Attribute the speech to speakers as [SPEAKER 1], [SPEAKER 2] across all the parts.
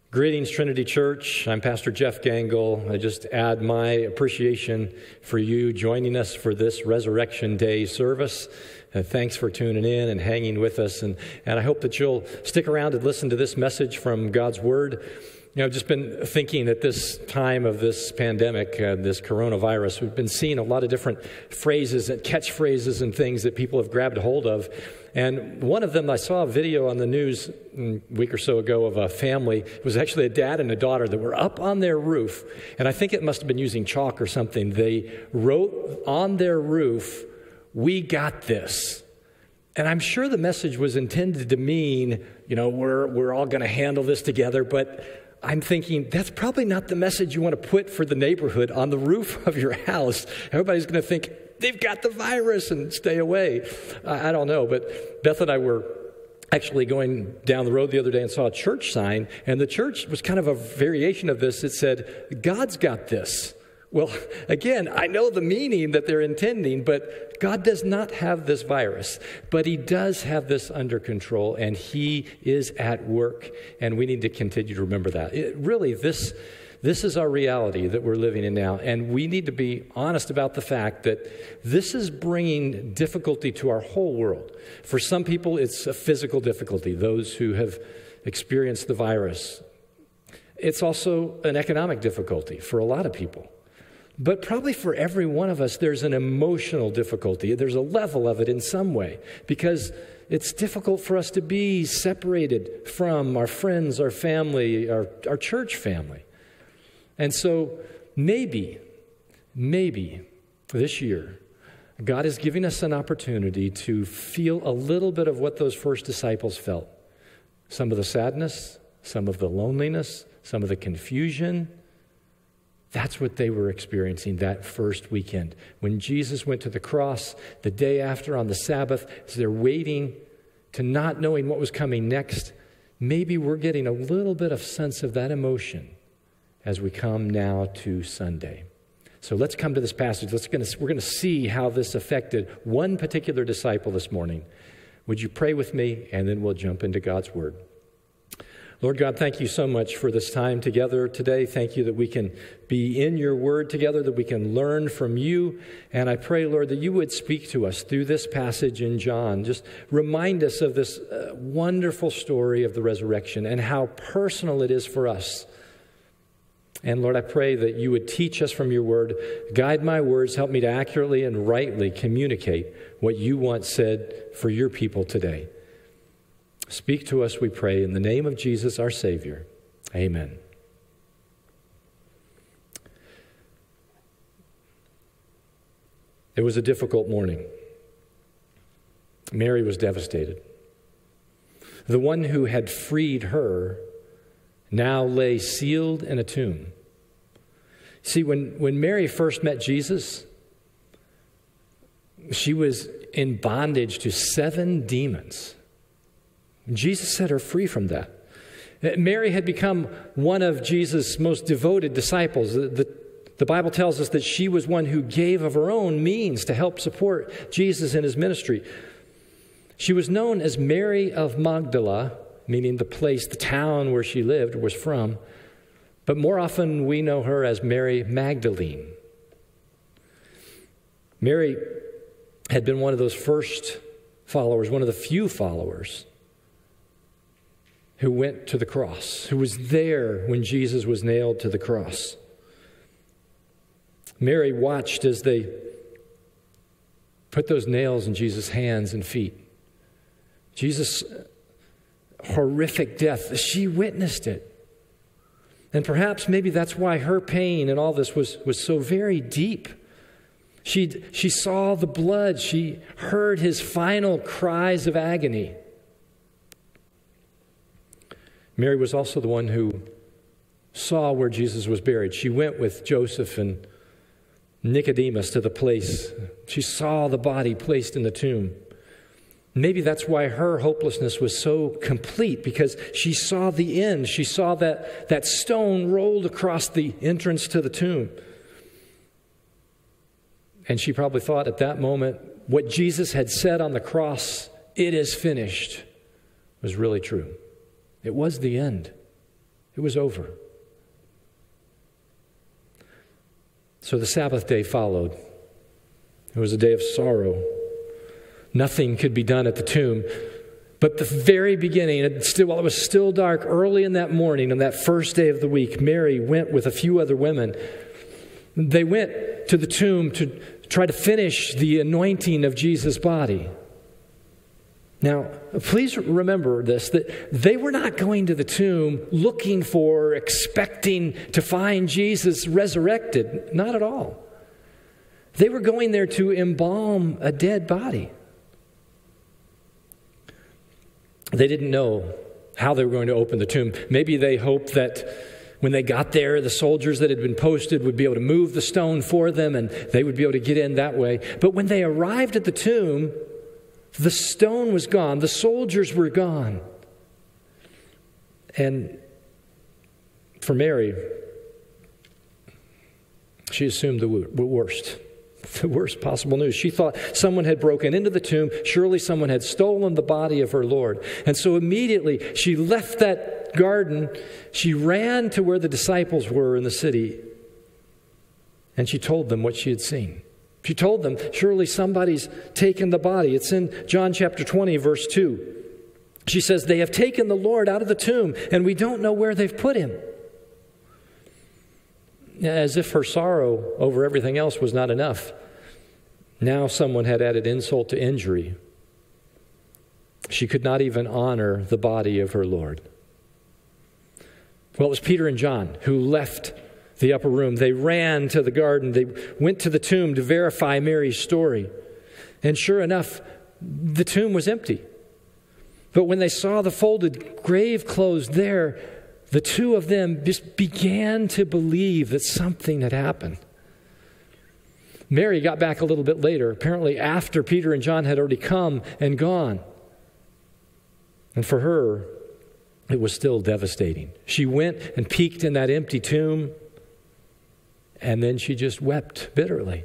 [SPEAKER 1] Greetings, Trinity Church. I'm Pastor Jeff Gangle. I just add my appreciation for you joining us for this Resurrection Day service. Thanks for tuning in and hanging with us. And I hope that you'll stick around and listen to this message from God's Word. You know, I've just been thinking at this time of this pandemic, this coronavirus, we've been seeing a lot of different phrases and catchphrases and things that people have grabbed hold of. And one of them, I saw a video on the news a week or so ago of a family. It was actually a dad and a daughter that were up on their roof. And I think it must have been using chalk or something. They wrote on their roof, "We got this." And I'm sure the message was intended to mean, you know, we're all going to handle this together. But I'm thinking that's probably not the message you want to put for the neighborhood on the roof of your house. Everybody's going to think they've got the virus and stay away. I don't know, but Beth and I were actually going down the road the other day and saw a church sign, and the church was kind of a variation of this. It said, "God's got this." Well, again, I know the meaning that they're intending, but God does not have this virus, but He does have this under control, and He is at work, and we need to continue to remember that. This is our reality that we're living in now, and we need to be honest about the fact that this is bringing difficulty to our whole world. For some people, it's a physical difficulty, those who have experienced the virus. It's also an economic difficulty for a lot of people. But probably for every one of us, there's an emotional difficulty. There's a level of it in some way, because it's difficult for us to be separated from our friends, our family, our church family. And so maybe this year, God is giving us an opportunity to feel a little bit of what those first disciples felt. Some of the sadness, some of the loneliness, some of the confusion. That's what they were experiencing that first weekend. When Jesus went to the cross the day after on the Sabbath, as they're waiting to not knowing what was coming next, maybe we're getting a little bit of sense of that emotion as we come now to Sunday. So let's come to this passage. We're going to see how this affected one particular disciple this morning. Would you pray with me, and then we'll jump into God's Word. Lord God, thank you so much for this time together today. Thank you that we can be in your word together, that we can learn from you. And I pray, Lord, that you would speak to us through this passage in John. Just remind us of this wonderful story of the resurrection and how personal it is for us. And Lord, I pray that you would teach us from your word, guide my words, help me to accurately and rightly communicate what you want said for your people today. Speak to us, we pray, in the name of Jesus, our Savior. Amen. It was a difficult morning. Mary was devastated. The one who had freed her now lay sealed in a tomb. See, when Mary first met Jesus, she was in bondage to 7 demons. Jesus set her free from that. Mary had become one of Jesus' most devoted disciples. The Bible tells us that she was one who gave of her own means to help support Jesus in his ministry. She was known as Mary of Magdala, meaning the place, the town where she lived, was from. But more often we know her as Mary Magdalene. Mary had been one of those first followers, one of the few followers who went to the cross, who was there when Jesus was nailed to the cross. Mary watched as they put those nails in Jesus' hands and feet. Jesus' horrific death, she witnessed it. And perhaps maybe that's why her pain and all this was so very deep. She saw the blood. She heard his final cries of agony. Mary was also the one who saw where Jesus was buried. She went with Joseph and Nicodemus to the place. She saw the body placed in the tomb. Maybe that's why her hopelessness was so complete, because she saw the end. She saw that stone rolled across the entrance to the tomb. And she probably thought at that moment, what Jesus had said on the cross, "It is finished," was really true. It was the end. It was over. So the Sabbath day followed. It was a day of sorrow. Nothing could be done at the tomb. But the very beginning, while it was still dark, early in that morning, on that first day of the week, Mary went with a few other women. They went to the tomb to try to finish the anointing of Jesus' body. Now, please remember this, that they were not going to the tomb looking for, expecting to find Jesus resurrected. Not at all. They were going there to embalm a dead body. They didn't know how they were going to open the tomb. Maybe they hoped that when they got there, the soldiers that had been posted would be able to move the stone for them and they would be able to get in that way. But when they arrived at the tomb, the stone was gone. The soldiers were gone. And for Mary, she assumed the worst. The worst possible news. She thought someone had broken into the tomb. Surely someone had stolen the body of her Lord. And so immediately she left that garden. She ran to where the disciples were in the city. And she told them what she had seen. She told them, surely somebody's taken the body. It's in John chapter 20, verse 2. She says, they have taken the Lord out of the tomb, and we don't know where they've put him. As if her sorrow over everything else was not enough, now someone had added insult to injury. She could not even honor the body of her Lord. Well, it was Peter and John who left the upper room. They ran to the garden. They went to the tomb to verify Mary's story. And sure enough, the tomb was empty. But when they saw the folded grave clothes there, the two of them just began to believe that something had happened. Mary got back a little bit later, apparently after Peter and John had already come and gone. And for her, it was still devastating. She went and peeked in that empty tomb, and then she just wept bitterly.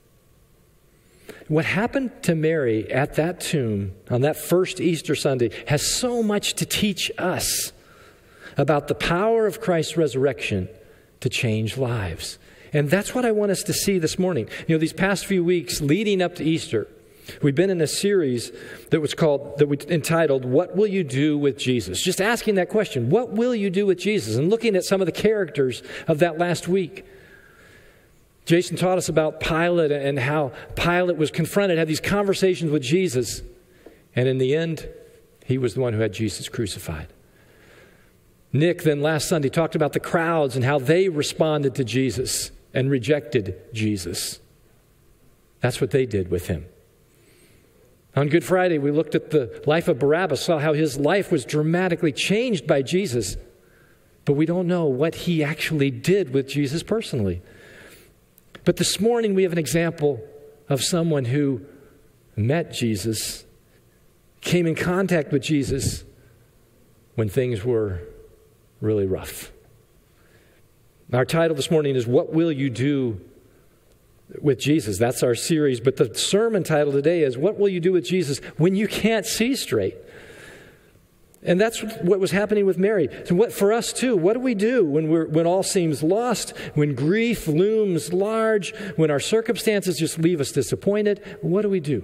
[SPEAKER 1] What happened to Mary at that tomb on that first Easter Sunday has so much to teach us about the power of Christ's resurrection to change lives. And that's what I want us to see this morning. You know, these past few weeks leading up to Easter, we've been in a series that we entitled, What Will You Do with Jesus? Just asking that question, what will you do with Jesus? And looking at some of the characters of that last week. Jason taught us about Pilate and how Pilate was confronted, had these conversations with Jesus. And in the end, he was the one who had Jesus crucified. Nick then last Sunday talked about the crowds and how they responded to Jesus and rejected Jesus. That's what they did with him. On Good Friday, we looked at the life of Barabbas, saw how his life was dramatically changed by Jesus. But we don't know what he actually did with Jesus personally. But this morning we have an example of someone who met Jesus, came in contact with Jesus when things were really rough. Our title this morning is, What Will You Do with Jesus? That's our series. But the sermon title today is, What Will You Do with Jesus When You Can't See Straight? And that's what was happening with Mary. So what for us too? What do we do when all seems lost, when grief looms large, when our circumstances just leave us disappointed? What do we do?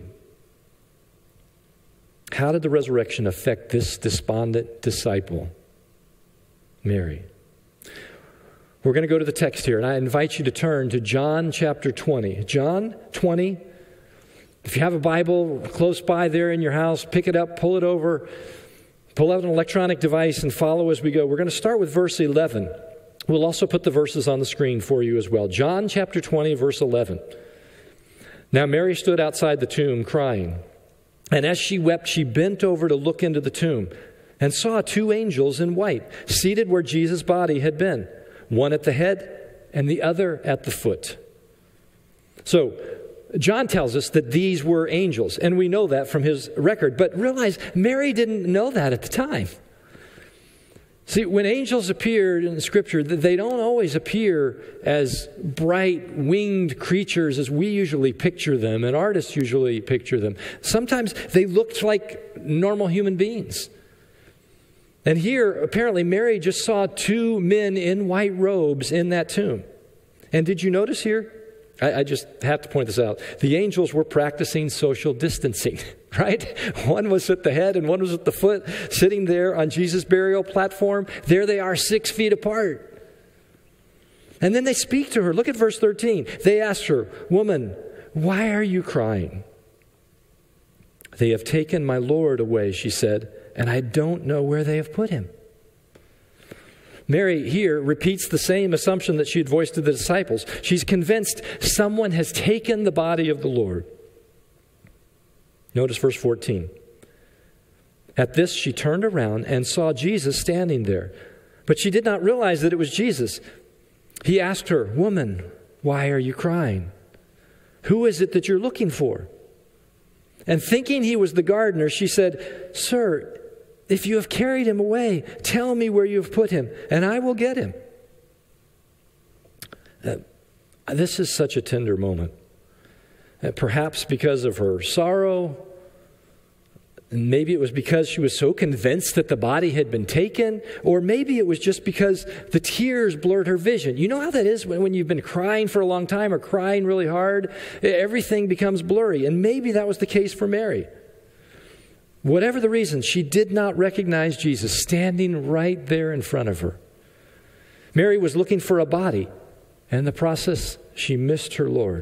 [SPEAKER 1] How did the resurrection affect this despondent disciple, Mary? We're going to go to the text here, and I invite you to turn to John chapter 20. John 20. If you have a Bible close by there in your house, pick it up, pull it over. Pull out an electronic device and follow as we go. We're going to start with verse 11. We'll also put the verses on the screen for you as well. John chapter 20, verse 11. Now Mary stood outside the tomb crying. And as she wept, she bent over to look into the tomb and saw two angels in white seated where Jesus' body had been, one at the head and the other at the foot. So John tells us that these were angels, and we know that from his record. But realize, Mary didn't know that at the time. See, when angels appeared in the Scripture, they don't always appear as bright winged creatures as we usually picture them, and artists usually picture them. Sometimes they looked like normal human beings. And here, apparently, Mary just saw two men in white robes in that tomb. And did you notice here? I just have to point this out. The angels were practicing social distancing, right? One was at the head and one was at the foot, sitting there on Jesus' burial platform. There they are, 6 feet apart. And then they speak to her. Look at verse 13. They asked her, "Woman, why are you crying?" "They have taken my Lord away," she said, "and I don't know where they have put him." Mary here repeats the same assumption that she had voiced to the disciples. She's convinced someone has taken the body of the Lord. Notice verse 14. At this, she turned around and saw Jesus standing there, but she did not realize that it was Jesus. He asked her, "Woman, why are you crying? Who is it that you're looking for?" And thinking he was the gardener, she said, "Sir, if you have carried him away, tell me where you have put him, and I will get him." This is such a tender moment. Perhaps because of her sorrow. Maybe it was because she was so convinced that the body had been taken. Or maybe it was just because the tears blurred her vision. You know how that is when you've been crying for a long time or crying really hard? Everything becomes blurry. And maybe that was the case for Mary. Whatever the reason, she did not recognize Jesus standing right there in front of her. Mary was looking for a body, and in the process, she missed her Lord.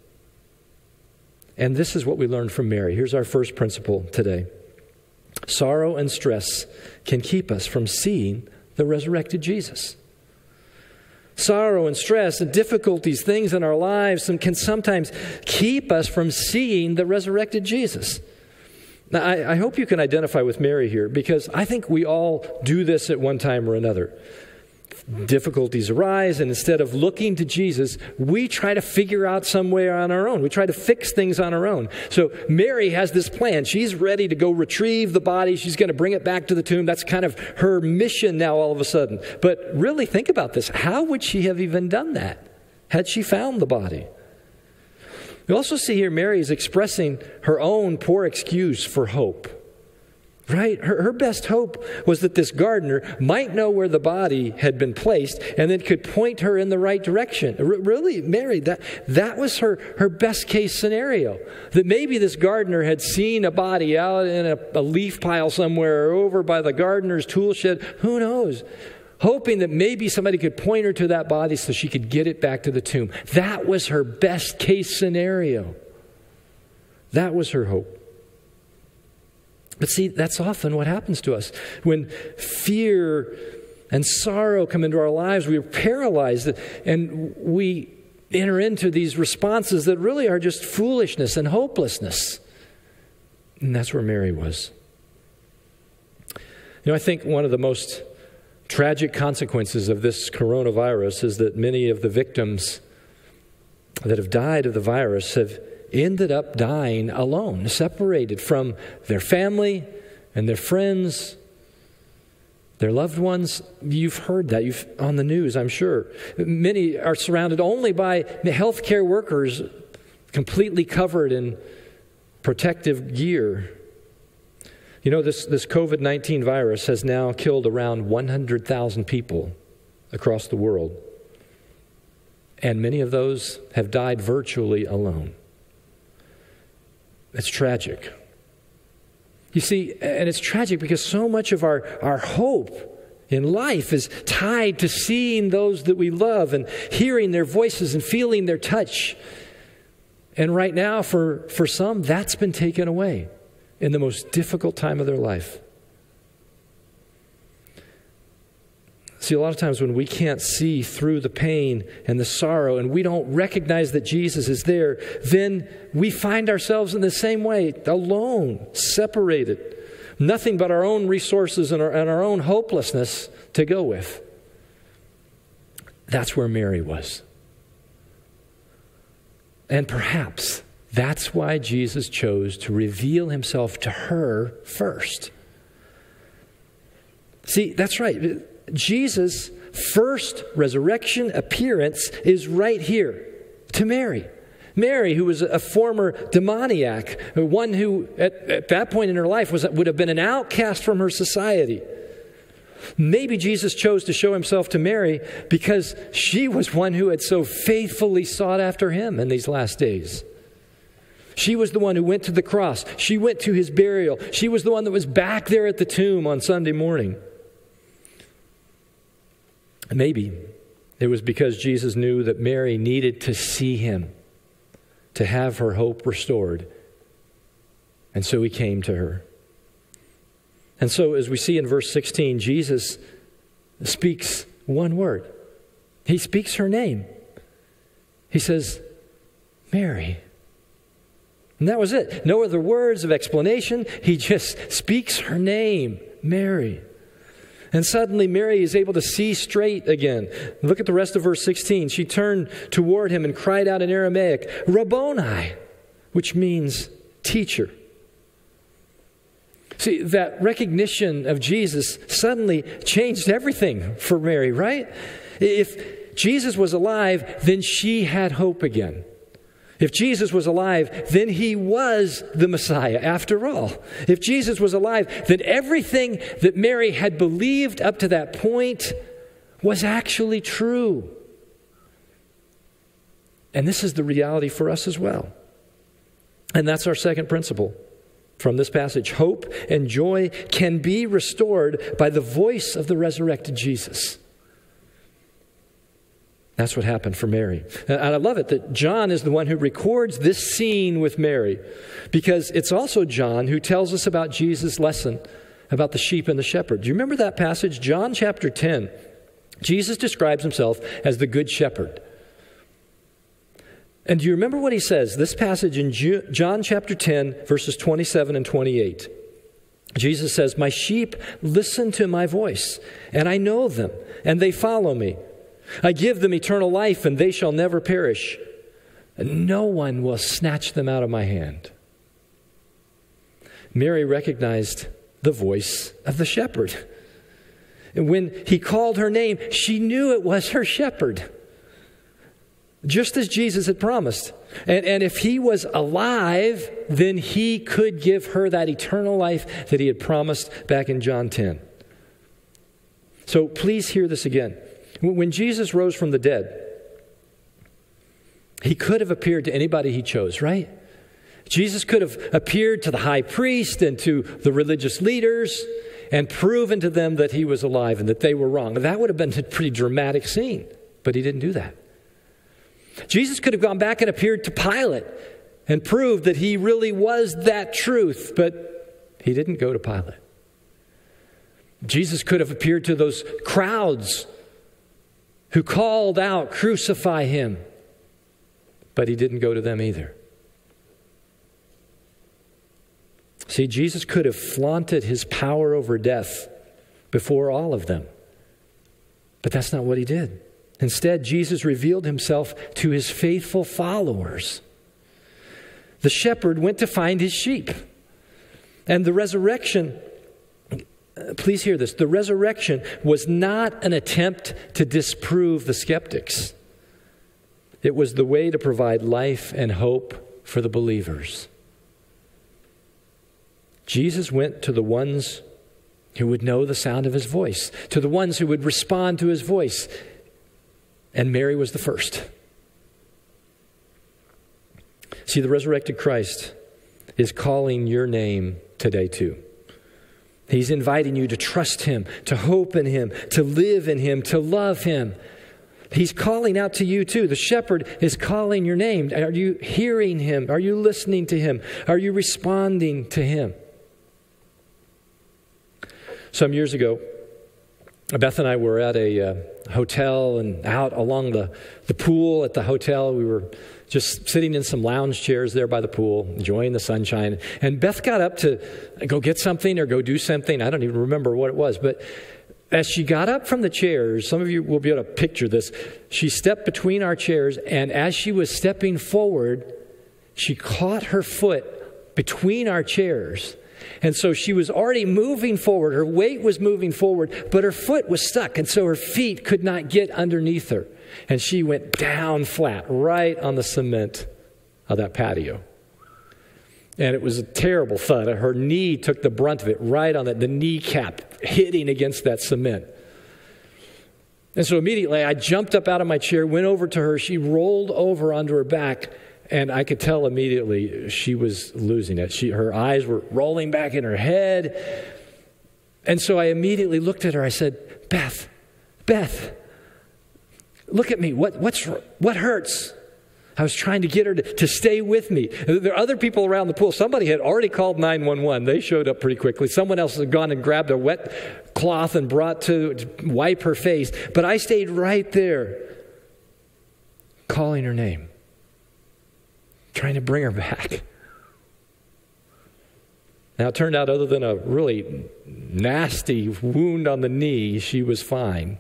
[SPEAKER 1] And this is what we learned from Mary. Here's our first principle today. Sorrow and stress can keep us from seeing the resurrected Jesus. Sorrow and stress and difficulties, things in our lives, can sometimes keep us from seeing the resurrected Jesus. Now, I hope you can identify with Mary here, because I think we all do this at one time or another. Difficulties arise, and instead of looking to Jesus, we try to figure out some way on our own. We try to fix things on our own. So Mary has this plan. She's ready to go retrieve the body. She's going to bring it back to the tomb. That's kind of her mission now all of a sudden. But really think about this. How would she have even done that had she found the body? We also see here Mary is expressing her own poor excuse for hope. Right? Her best hope was that this gardener might know where the body had been placed and then could point her in the right direction. Really, Mary, that was her best case scenario. That maybe this gardener had seen a body out in a leaf pile somewhere or over by the gardener's tool shed. Who knows? Hoping that maybe somebody could point her to that body so she could get it back to the tomb. That was her best case scenario. That was her hope. But see, that's often what happens to us. When fear and sorrow come into our lives, we are paralyzed and we enter into these responses that really are just foolishness and hopelessness. And that's where Mary was. You know, I think one of the most tragic consequences of this coronavirus is that many of the victims that have died of the virus have ended up dying alone, separated from their family and their friends, their loved ones. You've heard that on the news, I'm sure. Many are surrounded only by healthcare workers completely covered in protective gear. You know, this COVID-19 virus has now killed around 100,000 people across the world. And many of those have died virtually alone. It's tragic. You see, and it's tragic because so much of our hope in life is tied to seeing those that we love and hearing their voices and feeling their touch. And right now, for some, that's been taken away in the most difficult time of their life. See, a lot of times when we can't see through the pain and the sorrow and we don't recognize that Jesus is there, then we find ourselves in the same way, alone, separated. Nothing but our own resources and our own hopelessness to go with. That's where Mary was. And perhaps that's why Jesus chose to reveal himself to her first. See, that's right. Jesus' first resurrection appearance is right here to Mary. Mary, who was a former demoniac, one who at that point in her life would have been an outcast from her society. Maybe Jesus chose to show himself to Mary because she was one who had so faithfully sought after him in these last days. She was the one who went to the cross. She went to his burial. She was the one that was back there at the tomb on Sunday morning. Maybe it was because Jesus knew that Mary needed to see him to have her hope restored. And so he came to her. And so as we see in verse 16, Jesus speaks one word. He speaks her name. He says, Mary. And that was it. No other words of explanation. He just speaks her name, Mary. And suddenly Mary is able to see straight again. Look at the rest of verse 16. She turned toward him and cried out in Aramaic, Rabboni, which means teacher. See, that recognition of Jesus suddenly changed everything for Mary, right? If Jesus was alive, then she had hope again. If Jesus was alive, then he was the Messiah after all. If Jesus was alive, then everything that Mary had believed up to that point was actually true. And this is the reality for us as well. And that's our second principle from this passage. Hope and joy can be restored by the voice of the resurrected Jesus. That's what happened for Mary. And I love it that John is the one who records this scene with Mary, because it's also John who tells us about Jesus' lesson about the sheep and the shepherd. Do you remember that passage? John chapter 10. Jesus describes himself as the good shepherd. And do you remember what he says? This passage in John chapter 10, verses 27 and 28. Jesus says, My sheep listen to my voice, and I know them, and they follow me. I give them eternal life, and they shall never perish. And no one will snatch them out of my hand. Mary recognized the voice of the shepherd. And when he called her name, she knew it was her shepherd, just as Jesus had promised. And if he was alive, then he could give her that eternal life that he had promised back in John 10. So please hear this again. When Jesus rose from the dead, he could have appeared to anybody he chose, right? Jesus could have appeared to the high priest and to the religious leaders and proven to them that he was alive and that they were wrong. That would have been a pretty dramatic scene, but he didn't do that. Jesus could have gone back and appeared to Pilate and proved that he really was that truth, but he didn't go to Pilate. Jesus could have appeared to those crowds who called out, crucify him. But he didn't go to them either. See, Jesus could have flaunted his power over death before all of them. But that's not what he did. Instead, Jesus revealed himself to his faithful followers. The shepherd went to find his sheep. And the resurrection, please hear this, the resurrection was not an attempt to disprove the skeptics. It was the way to provide life and hope for the believers. Jesus went to the ones who would know the sound of his voice, to the ones who would respond to his voice. And Mary was the first. See, the resurrected Christ is calling your name today too. He's inviting you to trust him, to hope in him, to live in him, to love him. He's calling out to you too. The shepherd is calling your name. Are you hearing him? Are you listening to him? Are you responding to him? Some years ago, Beth and I were at a hotel and out along the pool at the hotel. We were just sitting in some lounge chairs there by the pool, enjoying the sunshine. And Beth got up to go get something or go do something. I don't even remember what it was. But as she got up from the chairs, some of you will be able to picture this. She stepped between our chairs, and as she was stepping forward, she caught her foot between our chairs. And so she was already moving forward. Her weight was moving forward, but her foot was stuck. And so her feet could not get underneath her. And she went down flat, right on the cement of that patio. And it was a terrible thud. Her knee took the brunt of it, right on the kneecap, hitting against that cement. And so immediately I jumped up out of my chair, went over to her. She rolled over onto her back, and I could tell immediately she was losing it. Her eyes were rolling back in her head. And so I immediately looked at her. I said, Beth, look at me. What hurts? I was trying to get her to stay with me. There are other people around the pool. Somebody had already called 911. They showed up pretty quickly. Someone else had gone and grabbed a wet cloth and brought to wipe her face. But I stayed right there, calling her name, trying to bring her back. Now, it turned out, other than a really nasty wound on the knee, she was fine.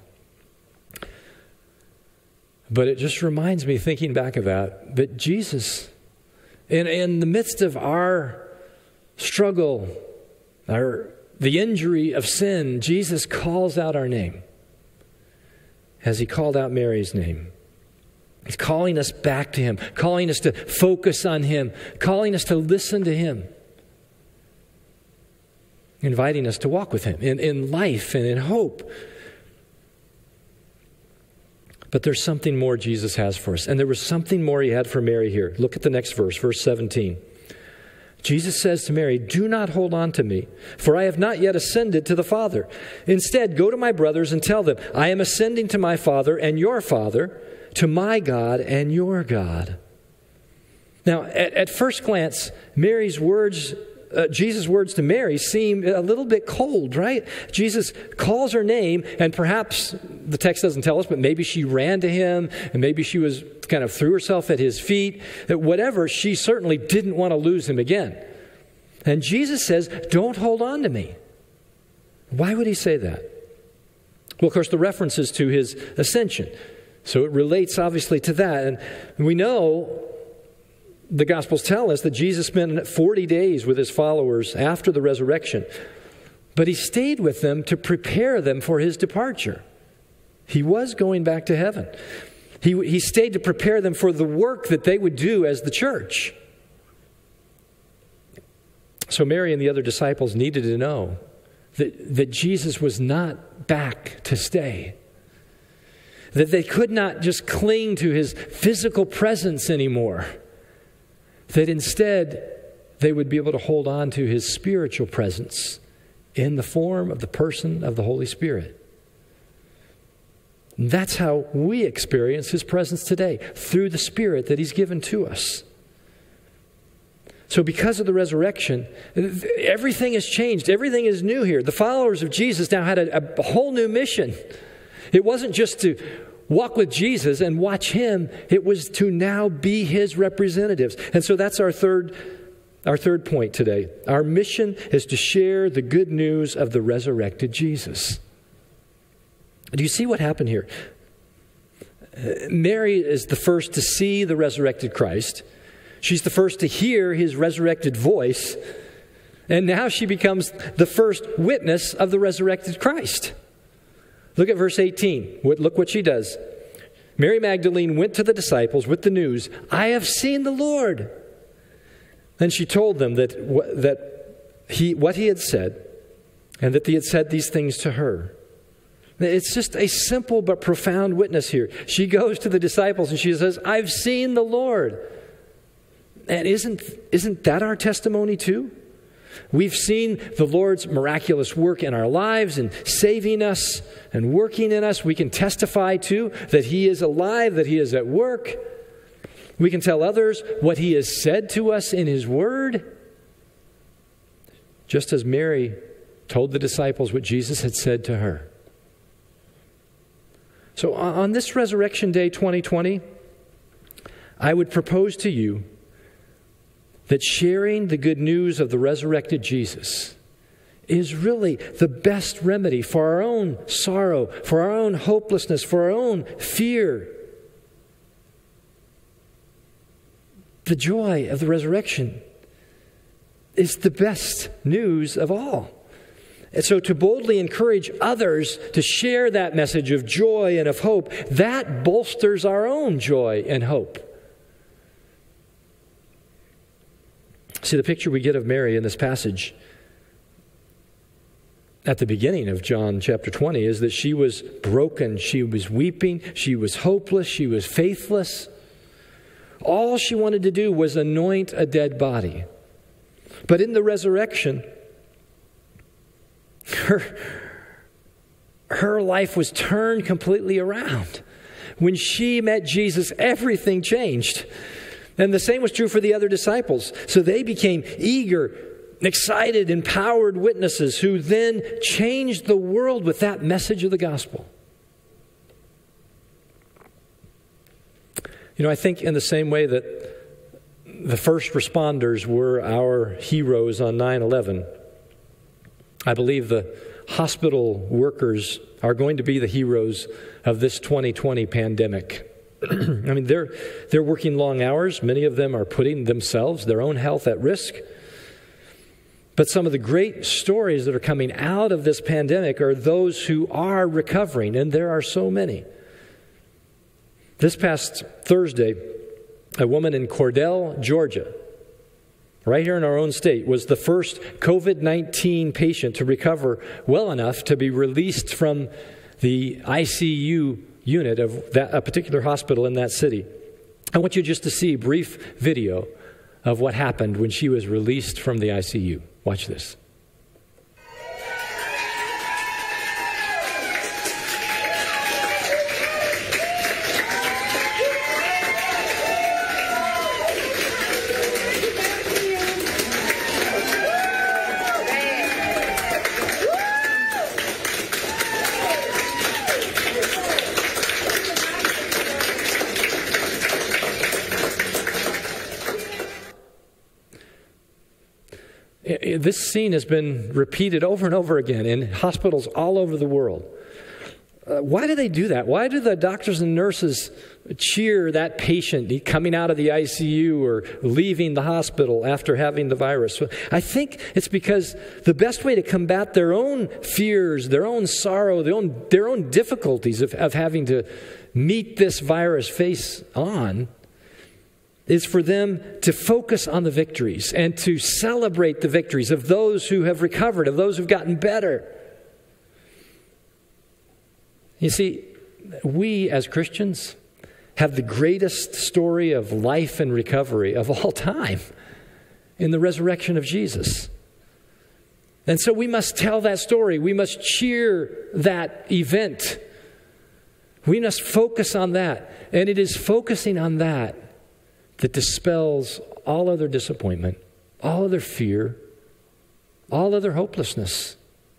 [SPEAKER 1] But it just reminds me, thinking back of that Jesus, in the midst of our struggle, the injury of sin, Jesus calls out our name, as he called out Mary's name. He's calling us back to him, calling us to focus on him, calling us to listen to him, inviting us to walk with him in life and in hope. But there's something more Jesus has for us. And there was something more he had for Mary here. Look at the next verse, verse 17. Jesus says to Mary, "Do not hold on to me, for I have not yet ascended to the Father. Instead, go to my brothers and tell them, I am ascending to my Father and your Father, to my God and your God." Now, at first glance, Jesus' words to Mary seem a little bit cold, right? Jesus calls her name, and perhaps, the text doesn't tell us, but maybe she ran to him, and maybe she was kind of threw herself at his feet. Whatever, she certainly didn't want to lose him again. And Jesus says, "Don't hold on to me." Why would he say that? Well, of course, the reference is to his ascension. So it relates, obviously, to that. And we know the Gospels tell us that Jesus spent 40 days with his followers after the resurrection. But he stayed with them to prepare them for his departure. He was going back to heaven. He stayed to prepare them for the work that they would do as the church. So Mary and the other disciples needed to know that Jesus was not back to stay. That they could not just cling to his physical presence anymore. That instead, they would be able to hold on to his spiritual presence in the form of the person of the Holy Spirit. And that's how we experience his presence today, through the Spirit that he's given to us. So because of the resurrection, everything has changed. Everything is new here. The followers of Jesus now had a whole new mission. It wasn't just to walk with Jesus and watch him. It was to now be his representatives. And so that's our third point today. Our mission is to share the good news of the resurrected Jesus. Do you see what happened here? Mary is the first to see the resurrected Christ. She's the first to hear his resurrected voice. And now she becomes the first witness of the resurrected Christ. Look at verse 18. Look what she does. Mary Magdalene went to the disciples with the news, "I have seen the Lord." Then she told them what he had said, and that he had said these things to her. It's just a simple but profound witness here. She goes to the disciples and she says, "I've seen the Lord." And isn't that our testimony too? We've seen the Lord's miraculous work in our lives and saving us and working in us. We can testify too that he is alive, that he is at work. We can tell others what he has said to us in his word. Just as Mary told the disciples what Jesus had said to her. So on this Resurrection Day 2020, I would propose to you that sharing the good news of the resurrected Jesus is really the best remedy for our own sorrow, for our own hopelessness, for our own fear. The joy of the resurrection is the best news of all. And so to boldly encourage others to share that message of joy and of hope, that bolsters our own joy and hope. See, the picture we get of Mary in this passage at the beginning of John chapter 20 is that she was broken, she was weeping, she was hopeless, she was faithless. All she wanted to do was anoint a dead body. But in the resurrection, her life was turned completely around. When she met Jesus, everything changed. And the same was true for the other disciples. So they became eager, excited, empowered witnesses who then changed the world with that message of the gospel. You know, I think in the same way that the first responders were our heroes on 9/11, I believe the hospital workers are going to be the heroes of this 2020 pandemic. I mean, they're working long hours. Many of them are putting themselves, their own health at risk. But some of the great stories that are coming out of this pandemic are those who are recovering, and there are so many. This past Thursday, a woman in Cordell, Georgia, right here in our own state, was the first COVID-19 patient to recover well enough to be released from the ICU unit of a particular hospital in that city. I want you just to see a brief video of what happened when she was released from the ICU. Watch this. This scene has been repeated over and over again in hospitals all over the world. Why do they do that? Why do the doctors and nurses cheer that patient coming out of the ICU or leaving the hospital after having the virus? I think it's because the best way to combat their own fears, their own sorrow, their own difficulties of having to meet this virus face on is for them to focus on the victories and to celebrate the victories of those who have recovered, of those who've gotten better. You see, we as Christians have the greatest story of life and recovery of all time in the resurrection of Jesus. And so we must tell that story. We must cheer that event. We must focus on that. And it is focusing on that that dispels all other disappointment, all other fear, all other hopelessness.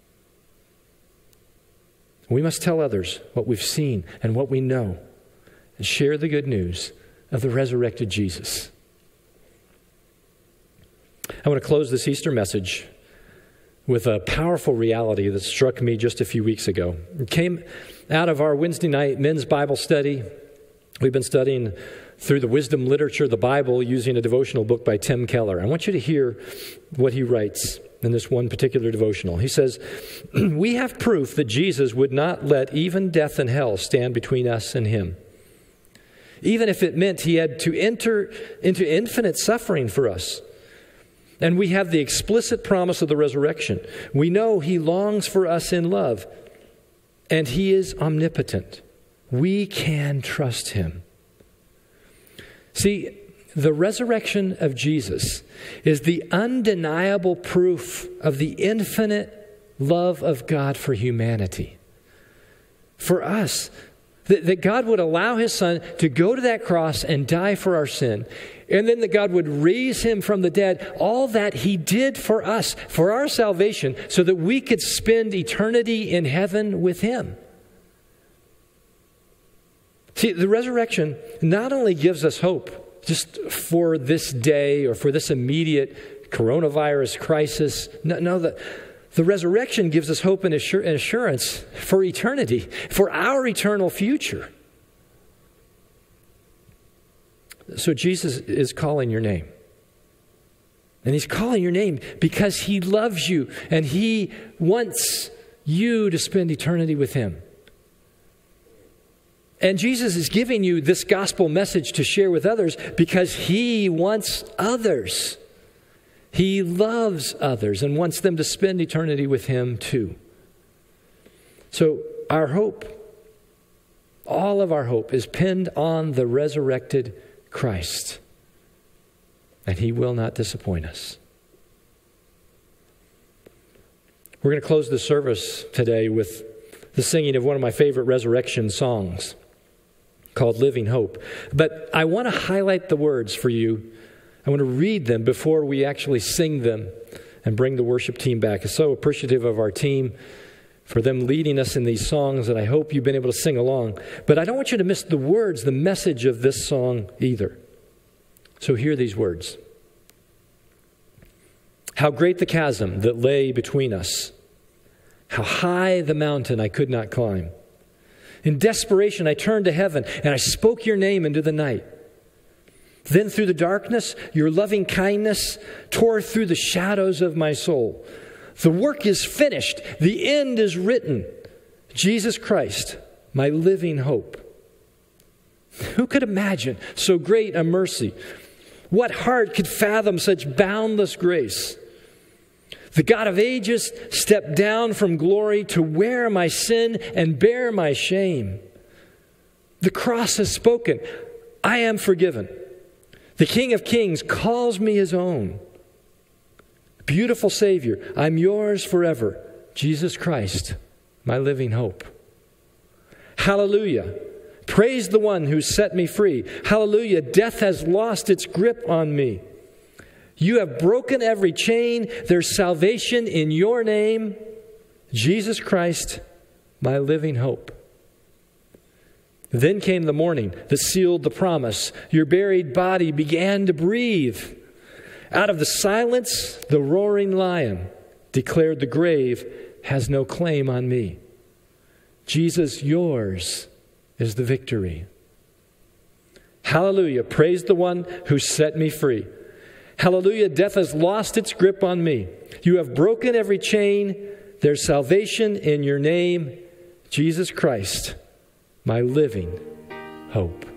[SPEAKER 1] We must tell others what we've seen and what we know and share the good news of the resurrected Jesus. I want to close this Easter message with a powerful reality that struck me just a few weeks ago. It came out of our Wednesday night men's Bible study. We've been studying through the wisdom literature of the Bible using a devotional book by Tim Keller. I want you to hear what he writes in this one particular devotional. He says, "We have proof that Jesus would not let even death and hell stand between us and him, even if it meant he had to enter into infinite suffering for us. And we have the explicit promise of the resurrection. We know he longs for us in love, and he is omnipotent. We can trust him." See, the resurrection of Jesus is the undeniable proof of the infinite love of God for humanity. For us, that God would allow his Son to go to that cross and die for our sin, and then that God would raise him from the dead, all that he did for us, for our salvation, so that we could spend eternity in heaven with him. See, the resurrection not only gives us hope just for this day or for this immediate coronavirus crisis. No, the resurrection gives us hope and assurance for eternity, for our eternal future. So Jesus is calling your name. And he's calling your name because he loves you and he wants you to spend eternity with him. And Jesus is giving you this gospel message to share with others because he wants others He loves others and wants them to spend eternity with Him too. So our hope, all of our hope, is pinned on the resurrected Christ. And He will not disappoint us. We're going to close the service today with the singing of one of my favorite resurrection songs called Living Hope. But I want to highlight the words for you. I want to read them before we actually sing them and bring the worship team back. I'm so appreciative of our team for them leading us in these songs, and I hope you've been able to sing along. But I don't want you to miss the words, the message of this song either. So hear these words. How great the chasm that lay between us. How high the mountain I could not climb. In desperation, I turned to heaven and I spoke your name into the night. Then through the darkness, your loving kindness tore through the shadows of my soul. The work is finished. The end is written. Jesus Christ, my living hope. Who could imagine so great a mercy? What heart could fathom such boundless grace? The God of ages stepped down from glory to wear my sin and bear my shame. The cross has spoken. I am forgiven. The King of Kings calls me His own. Beautiful Savior, I'm yours forever. Jesus Christ, my living hope. Hallelujah. Praise the one who set me free. Hallelujah. Death has lost its grip on me. You have broken every chain. There's salvation in your name. Jesus Christ, my living hope. Then came the morning that sealed the promise. Your buried body began to breathe. Out of the silence, the roaring lion declared the grave has no claim on me. Jesus, yours is the victory. Hallelujah. Praise the one who set me free. Hallelujah. Death has lost its grip on me. You have broken every chain. There's salvation in your name, Jesus Christ, my living hope.